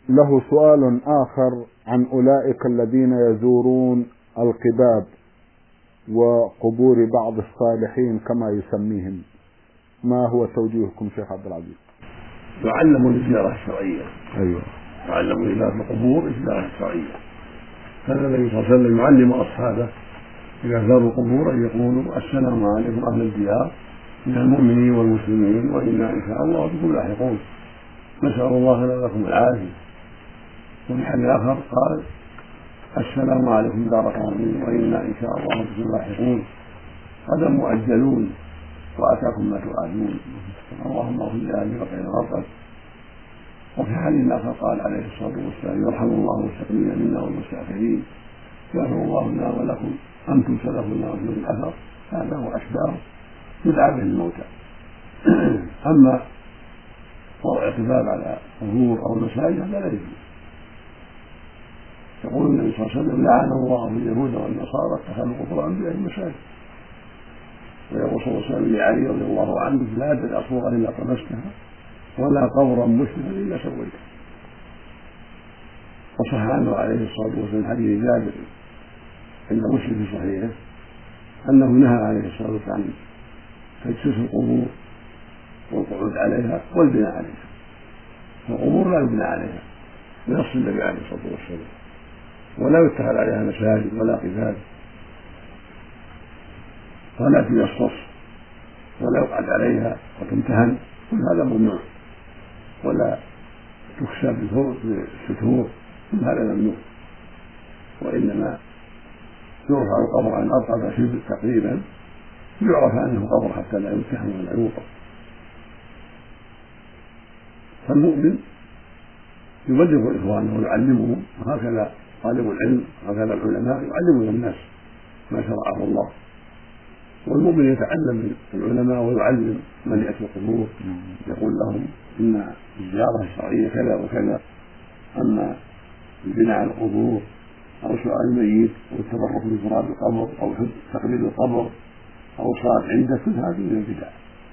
له سؤال آخر عن أولئك الذين يزورون القباب وقبور بعض الصالحين كما يسميهم، ما هو توجيهكم شيخ عبد العزيز؟ يعلم الزيارة الشرعية. أيوة. يعلم زيارة القبور الزيارة الشرعية. كان النبي صلى الله عليه وسلم يعلم أصحابه إذا زاروا القبور أن يقولوا السلام عليكم أهل الديار من المؤمنين والمسلمين وإنا إن شاء الله بكم لاحقون، نسأل الله لنا ولكم العافية. وفي حديث آخر قال السلام عليكم دار قوم وإنا إن شاء الله بكم لاحقون، غدا مؤجلون وأتاكم ما توعدون، اللهم اغفر لأهلي وخير غفرت. وفي حديث آخر قال عليه الصلاة والسلام يرحم الله المستقيمين منا والمستأخرين، يغفر الله لنا ولكم أنتم سلفنا وفي الأثر. هذا هو أشباه يدعى به الموتى. أما وضع اعتبار على قبور أو مساجد هذا لا يجوز. يقول النبي صلى الله عليه وسلم لعن الله اليهود والنصارى اتخذوا قبور أنبيائهم مساجد. ويقول صلى الله عليه وسلم لعلي رضي الله عنه لا تدع صورا إلا طمستها ولا قبرا مشرفا إلا سويته. وصح عنه عليه الصلاة والسلام حديث جابر عند مسلم في صحيحه أنه نهى عليه الصلاة والسلام عن تجسيس القبور والقعود عليها والبناء عليها. القبور لا يبنى عليها بنص النبي عليه الصلاة والسلام، ولا يتخذ عليها مساجد ولا قباب، ولا تجصص ولا يقعد عليها وتمتهن، كل هذا ممنوع، ولا تكسى بالستور، كل هذا ممنوع. وإنما يرفع القبر عن أرقى شبر تقريبا يعرف أنه قبر حتى لا يمتهن ولا يوقف. فالمؤمن يبلغ إخوانه ويعلمهم، وهكذا طالب العلم وهكذا العلماء يعلمون الناس ما شرعه الله. والمؤمن يتعلم من العلماء ويعلم من يأتي القبور، يقول لهم إن الزيارة الشرعية كذا وكذا، أما البناء على القبور أو سؤال الميت أو التبرك بتراب القبر أو تقليد القبر أو صلاة عنده، كل هذه من البدع.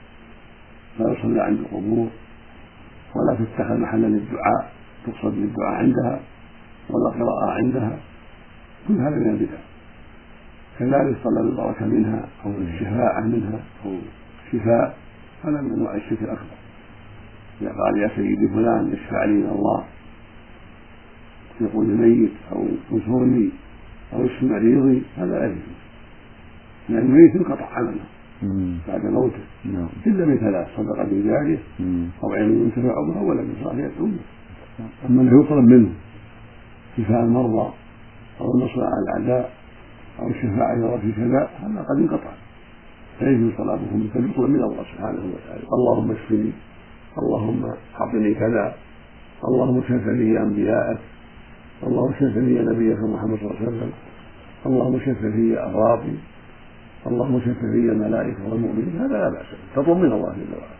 لا يصلى عند القبور ولا تتخذ محلا للدعاء تقصد للدعاء عندها ولا قراءة عندها، كل هذا من البدع. كذلك طلب البركة منها أو الشفاعة منها أو شفاء، هذا من أنواع الشرك الأكبر. إذا قال يا سيدي فلان اشفع لي من الله، يقول الميت أو انصرني أو اشف مريضي، هذا لا يجوز، لأن الميت انقطع عمله بعد موته إلا من ثلاث: صدقة جارية أو علم ينتفع بها ولد صالح يدعو له. أما أنه يطلب منه شفاء المرضى أو النصر على الأعداء أو الشفاعة إذا في كذا، هذا قد انقطع، فيجوز طلبهم، فيطلب من الله سبحانه وتعالى: اللهم اشفني، اللهم أعطني كذا، اللهم شف لي أنبياءك، اللهم شف لي نبيك محمد صلى الله عليه وسلم، اللهم شف لي أغراضي، اللهم شف لي الملائكة والمؤمنين. هذا لا بأس، تطلب من الله جل وعلا.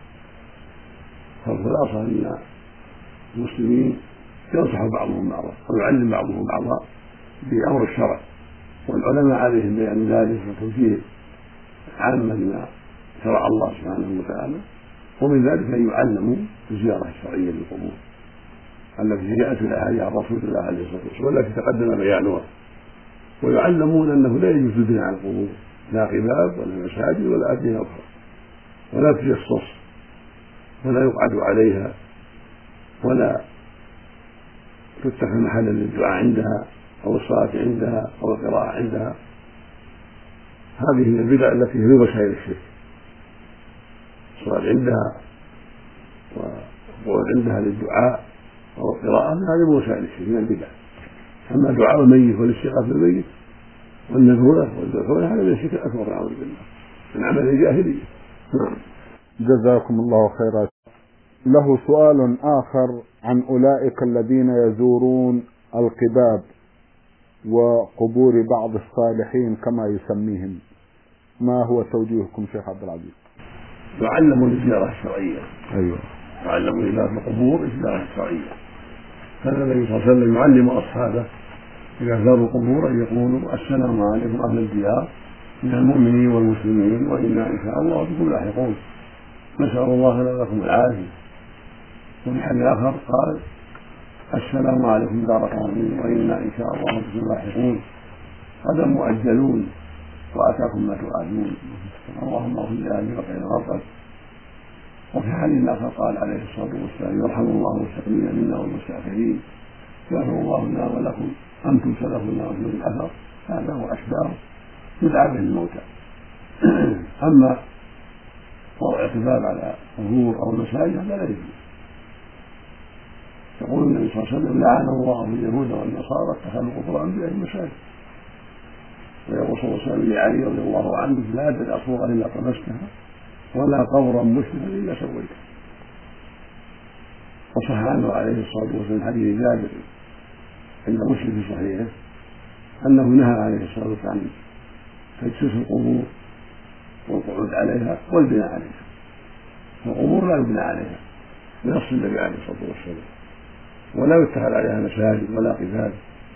فالخلاصة أن المسلمين ينصح بعضهم بعضا ويعلم بعضهم بعضا بأمر الشرع، والعلماء عليهم بيان ذلك وتوجيه عامة لما شرع الله سبحانه وتعالى. ومن ذلك أن يعلموا الزيارة الشرعية للقبور التي جاءت في الأحاديث عن رسول الله عليه الصلاة والسلام والتي تقدم بيانها، ويعلمون أنه لا يجوز البناء على القبور، لا قباب ولا مساجد ولا أبنية أخرى، ولا تجصص ولا يقعد عليها ولا تتخذ محلا للدعاء عندها أو الصلاة عندها أو القراءة عندها. هذه من البدع التي هي من وسائل الشرك. الصلاة عندها والقعود عندها للدعاء أو القراءة، هذه من وسائل الشرك من البدع. أما دعاء الميت والاستغاثة بالميت والنذور والذبح هذا من الشرك الأكبر نعوذ بالله، من عمل الجاهلية. جزاكم الله خيرا. له سؤال آخر عن أولئك الذين يزورون القباب وقبور بعض الصالحين كما يسميهم، ما هو توجيهكم شيخ عبد العزيز؟ يعلم الزيارة الشرعية. أيوة. يعلم زيارة القبور الزيارة الشرعية. كان النبي صلى الله عليه وسلم يعلم أصحابه إذا زاروا القبور أن يقولوا السلام عليكم أهل الديار من المؤمنين والمسلمين وإنا إن شاء الله بكم لاحقون، نسأل الله لنا ولكم العافية. وفي حديث آخر قال السلام عليكم دار قوم وإنا إن شاء الله بكم لاحقون غدا مؤجلون وأتاكم ما توعدون اللهم اغفر لأهل وخير الغفر. وفي حديث آخر قال عليه الصلاة والسلام يرحم الله المستقيمين منا والمستأخرين يغفر الله لنا ولكم أنتم سلفنا وفي الأثر هذا هو أشباه يدعى به الموتى. أما وضع اعتبار على قبور أو مساجد هذا لا يجوز. يقول النبي صلى الله عليه وسلم لعن الله اليهود والنصارى اتخذوا قبور أنبيائهم مساجد. ويقول صلى الله عليه وسلم لعلي رضي الله عنه لا تدع صورا إلا طمستها ولا قبرا مشرفا إلا سويته. وصح عنه عليه الصلاة والسلام حديث جابر عند مسلم في صحيحه أنه نهى عليه الصلاة والسلام عن تجسيس القبور والقعود عليها والبناء عليها. القبور لا يبنى عليها بنص النبي عليه الصلاة والسلام، ولا يتخذ عليها مساجد ولا قباب،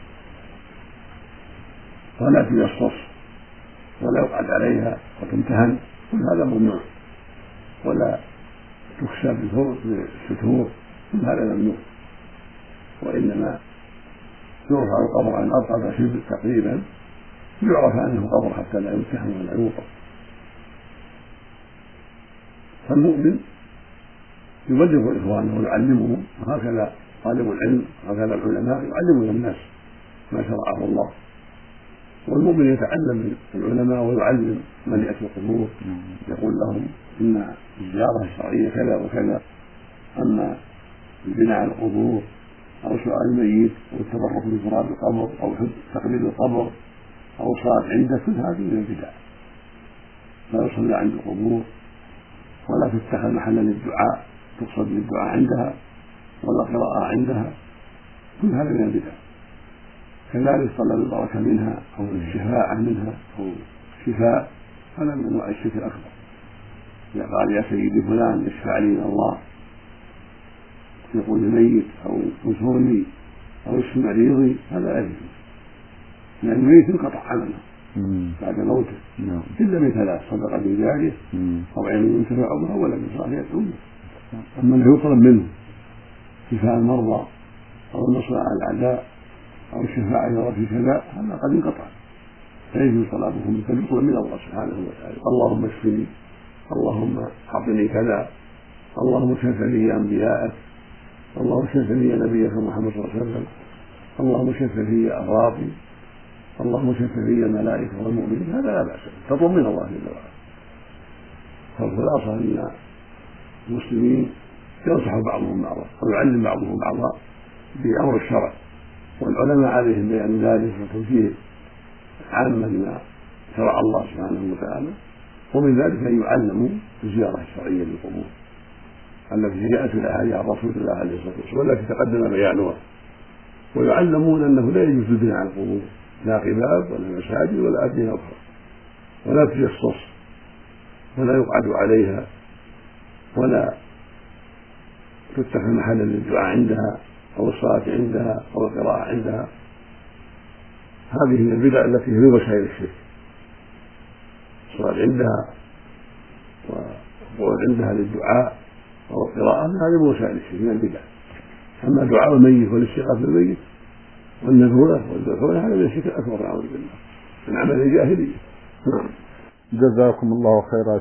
ولا تجصص ولا يقعد عليها وتمتهن، كل هذا ممنوع، ولا تكسى بالستور، كل هذا ممنوع. وإنما يرفع القبر عن أرقى شبر تقريبا يعرف أنه قبر حتى لا يمتهن ولا يوقف. فالمؤمن يبلغ إخوانه ويعلمهم، وهكذا طالب العلم وهكذا العلماء يعلمون الناس ما شرعه الله. والمؤمن يتعلم من العلماء ويعلم من يأتي القبور، يقول لهم إن الزيارة الشرعية كذا وكذا، أما البناء على القبور أو سؤال الميت أو التبرك بتراب القبر أو تقليد القبر أو الصلاة عنده، كل هذه من البدع. لا يصلى عند القبور ولا تتخذ محلا للدعاء تقصد للدعاء عندها ولا قراءة عندها، كل هذا من البدع. كذلك طلب البركة منها أو الشفاعة منها أو الشفاء، هذا من أنواع الشرك الأكبر. إذا قال يا سيدي فلان اشفع لي من الله، يقول الميت أو انصرني أو اشف مريضي، هذا لا يجوز، لأن الميت انقطع عمله بعد موته إلا من ثلاث: صدقة بجارية أو علم ينتفع بها ولد صالح يدعو له. أما أنه يطلب منه شفاء المرضى أو النصر على الأعداء أو الشفاعة إذا في كذا، هذا قد انقطع، لا يجوز طلبهم، بل يطلب من الله سبحانه وتعالى: اللهم اشفني، اللهم أعطني كذا، اللهم شف لي أنبياءك، اللهم شف لي نبيك محمد صلى الله عليه وسلم، اللهم شف لي أغراضي، اللهم شف لي الملائكة والمؤمنين. هذا لا بأس، تطلب من الله جل وعلا. فالخلاصة أن المسلمين ينصح بعضهم بعضا ويعلم بعضهم بعضا بأمر الشرع، والعلماء عليهم بيان ذلك وتوجيه عامة ما شرع الله سبحانه وتعالى. ومن ذلك أن يعلموا الزيارة الشرعية للقبور التي جاءت في الأحاديث عن رسول الله عليه الصلاة والسلام والتي تقدم بيانها، ويعلمون أنه لا يجوز البناء على القبور، لا قباب ولا مساجد ولا أبنية أخرى، ولا تجصص ولا يقعد عليها ولا تتخذ محلا للدعاء عندها أو الصلاة عندها أو القراءة عندها. هذه من البدع التي هي من وسائل الشرك. الصلاة عندها والقعود عندها للدعاء أو القراءة، هذه من وسائل الشرك من البدع. أما دعاء الميت والاستغاثة بالميت والنذور والذبح هذا من الشرك الأكبر، نعوذ بالله، من عمل الجاهلية. جزاكم الله خيرا.